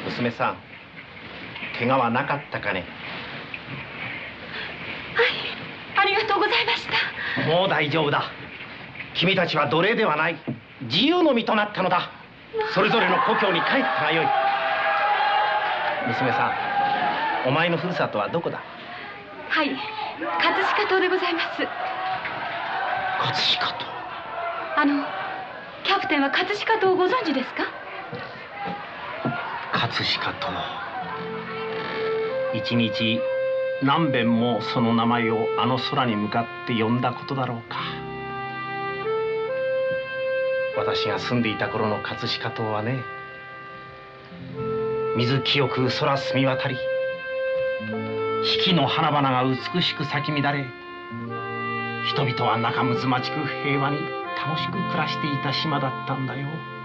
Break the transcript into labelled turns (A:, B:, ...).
A: 娘さん、怪我はなかったかね。
B: はい、ありがとうございました。
A: もう大丈夫だ。君たちは奴隷ではない、自由の身となったのだ。それぞれの故郷に帰ったがよい。娘さん、お前のふるさとはどこだ？
B: はい、葛飾島でございます。
A: 葛飾島。
B: キャプテンは葛飾島をご存知ですか？
A: 葛飾島。一日何遍もその名前をあの空に向かって呼んだことだろうか。私が住んでいた頃の葛飾島はね、水清く空澄み渡り、四季の花々が美しく咲き乱れ、人々は仲睦まじく平和に楽しく暮らしていた島だったんだよ。